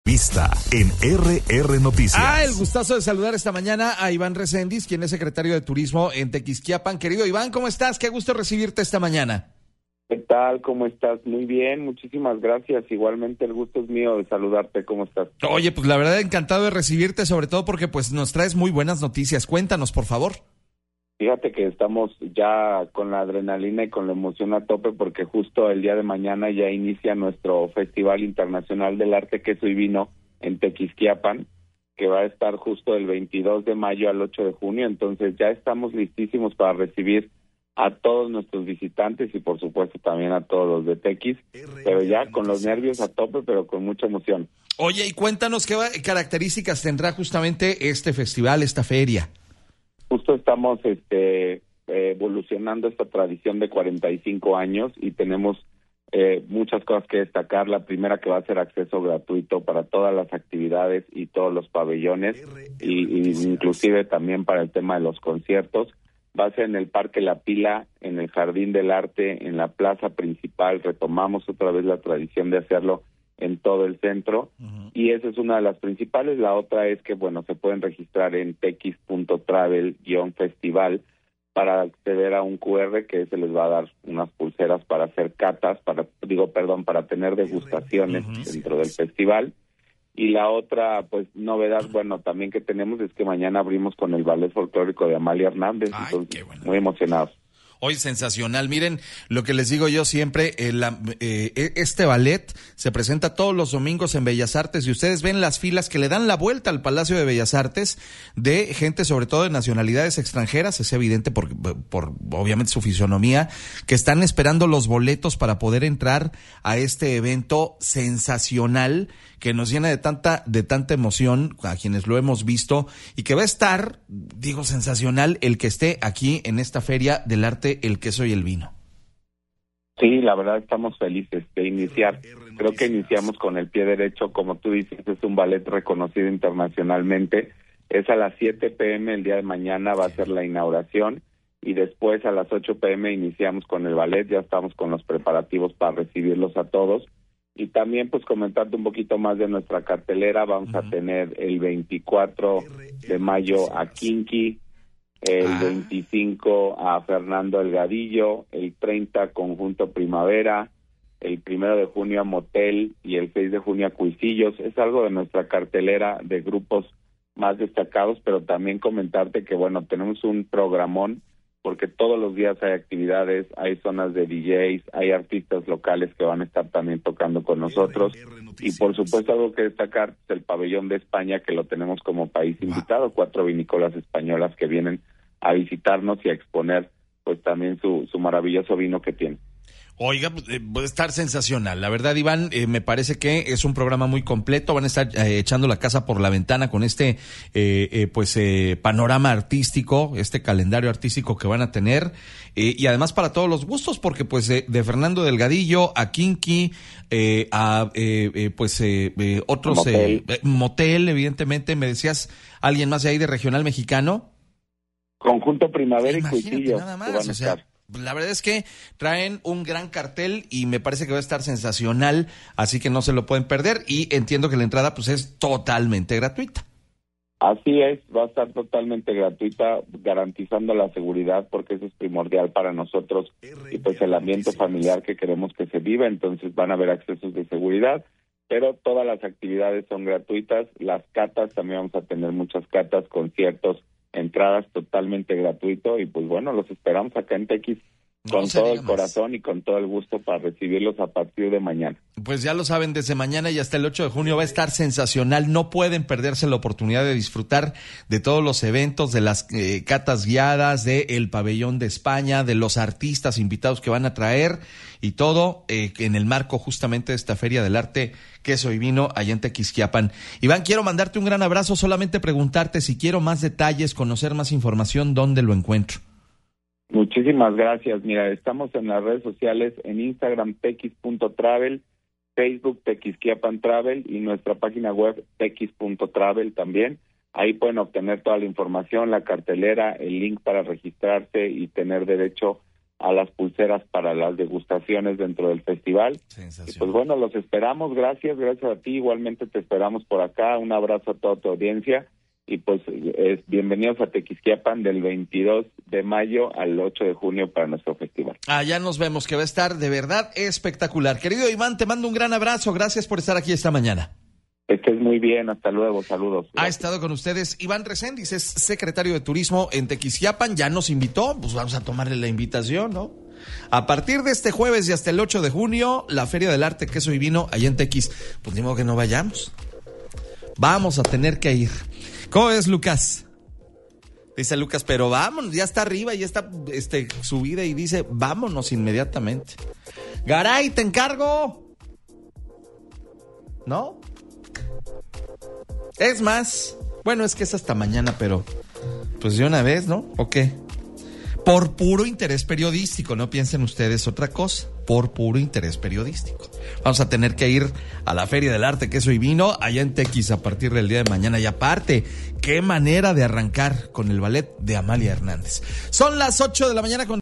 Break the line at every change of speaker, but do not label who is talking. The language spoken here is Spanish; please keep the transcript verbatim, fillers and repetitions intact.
Vista en R R Noticias.
Ah, el gustazo de saludar esta mañana a Iván Reséndiz, quien es secretario de Turismo en Tequisquiapan. Querido Iván, ¿cómo estás? Qué gusto recibirte esta mañana.
¿Qué tal? ¿Cómo estás? Muy bien, muchísimas gracias. Igualmente el gusto es mío de saludarte. ¿Cómo estás?
Oye, pues la verdad encantado de recibirte, sobre todo porque pues nos traes muy buenas noticias. Cuéntanos, por favor.
Fíjate que estamos ya con la adrenalina y con la emoción a tope porque justo el día de mañana ya inicia nuestro Festival Internacional del Arte, Queso y Vino en Tequisquiapan, que va a estar justo del veintidós de mayo al ocho de junio. Entonces ya estamos listísimos para recibir a todos nuestros visitantes y por supuesto también a todos los de Tequis, pero ya con los nervios a tope, pero con mucha emoción.
Oye, y cuéntanos qué características tendrá justamente este festival, esta feria.
Justo estamos este, evolucionando esta tradición de cuarenta y cinco años y tenemos eh, muchas cosas que destacar. La primera, que va a ser acceso gratuito para todas las actividades y todos los pabellones, y, y inclusive también para el tema de los conciertos. Va a ser en el Parque La Pila, en el Jardín del Arte, en la plaza principal. Retomamos otra vez la tradición de hacerlo en todo el centro, uh-huh. Y esa es una de las principales. La otra es que, bueno, se pueden registrar en tequis punto travel guión festival para acceder a un cu erre que se les va a dar unas pulseras para hacer catas, para, digo, perdón, para tener degustaciones uh-huh. dentro del festival. Y la otra, pues, novedad, bueno, también que tenemos es que mañana abrimos con el ballet folclórico de Amalia Hernández.
Ay,
entonces,
bueno.
Muy emocionados.
Hoy sensacional. Miren, lo que les digo yo siempre, eh, la, eh, este ballet se presenta todos los domingos en Bellas Artes y ustedes ven las filas que le dan la vuelta al Palacio de Bellas Artes de gente, sobre todo de nacionalidades extranjeras. Es evidente por, por obviamente su fisonomía, que están esperando los boletos para poder entrar a este evento sensacional que nos llena de tanta, de tanta emoción a quienes lo hemos visto, y que va a estar, digo, sensacional el que esté aquí en esta Feria del Arte, el Queso y el Vino.
Sí, la verdad estamos felices de iniciar. Creo que iniciamos con el pie derecho. Como tú dices, es un ballet reconocido internacionalmente. Es a las siete pm el día de mañana, va a ser la inauguración, y después a las ocho pm iniciamos con el ballet. Ya estamos con los preparativos para recibirlos a todos. Y también, pues, comentarte un poquito más de nuestra cartelera. Vamos uh-huh. a tener el veinticuatro de mayo a Kinky, el ah. veinticinco a Fernando Delgadillo, el treinta Conjunto Primavera, el primero de junio a Motel y el seis de junio a Cuisillos. Es algo de nuestra cartelera de grupos más destacados, pero también comentarte que, bueno, tenemos un programón porque todos los días hay actividades, hay zonas de D Js, hay artistas locales que van a estar también tocando con nosotros, y por supuesto algo que destacar es el pabellón de España, que lo tenemos como país invitado, cuatro vinícolas españolas que vienen a visitarnos y a exponer pues también su, su maravilloso vino que tienen.
Oiga, eh, puede estar sensacional. La verdad, Iván, eh, me parece que es un programa muy completo. Van a estar eh, echando la casa por la ventana con este eh, eh, pues eh, panorama artístico, este calendario artístico que van a tener, eh, y además para todos los gustos, porque pues eh, de Fernando Delgadillo a Kinky, eh, a eh, eh, pues eh, eh, otros
Motel.
Eh, Motel, evidentemente. Me decías alguien más de ahí de Regional Mexicano.
Conjunto Primavera.
Imagínate,
y Cuisillo,
nada más,
que van a
o sea,
estar.
La verdad es que traen un gran cartel y me parece que va a estar sensacional, así que no se lo pueden perder, y entiendo que la entrada pues es totalmente gratuita.
Así es, va a estar totalmente gratuita, garantizando la seguridad, porque eso es primordial para nosotros, y pues el ambiente familiar que queremos que se viva. Entonces van a haber accesos de seguridad, pero todas las actividades son gratuitas. Las catas, también vamos a tener muchas catas, conciertos, entradas totalmente gratuito, y pues bueno, los esperamos acá en Tequis con
no
todo el corazón y con todo el gusto para recibirlos a partir de mañana.
Pues ya lo saben, desde mañana y hasta el ocho de junio va a estar sensacional. No pueden perderse la oportunidad de disfrutar de todos los eventos, de las eh, catas guiadas, de el pabellón de España, de los artistas invitados que van a traer, y todo eh, en el marco justamente de esta Feria del Arte, Queso y Vino, allá en Tequisquiapan. Iván, quiero mandarte un gran abrazo, solamente preguntarte si quiero más detalles, conocer más información, ¿dónde lo encuentro?
Muchísimas gracias. Mira, estamos en las redes sociales, en Instagram tequis punto travel, Facebook Tequisquiapan Travel y nuestra página web tequis punto travel también. Ahí pueden obtener toda la información, la cartelera, el link para registrarse y tener derecho a las pulseras para las degustaciones dentro del festival. Y pues bueno, los esperamos, gracias, gracias a ti, igualmente te esperamos por acá, un abrazo a toda tu audiencia, y pues es, bienvenidos a Tequisquiapan del veintidós de mayo al ocho de junio para nuestro festival.
Allá nos vemos, que va a estar de verdad espectacular. Querido Iván, te mando un gran abrazo, gracias por estar aquí esta mañana.
Estés muy bien, hasta luego, saludos.
Ha estado con ustedes Iván Reséndiz, es secretario de Turismo en Tequisquiapan, ya nos invitó, pues vamos a tomarle la invitación, ¿no? A partir de este jueves y hasta el ocho de junio, la Feria del Arte, Queso y Vino, allá en Tequis, pues ni modo que no vayamos. Vamos a tener que ir. ¿Cómo ves, Lucas? Dice Lucas, pero vámonos, ya está arriba, ya está este, subida y dice, vámonos inmediatamente. Garay, te encargo. ¿No? Es más, bueno, es que es hasta mañana, pero pues de una vez, ¿no? ¿O qué? Por puro interés periodístico, no piensen ustedes otra cosa, por puro interés periodístico. Vamos a tener que ir a la Feria del Arte, Queso y Vino, allá en Tequis a partir del día de mañana. Y aparte, qué manera de arrancar con el ballet de Amalia Hernández. Son las ocho de la mañana con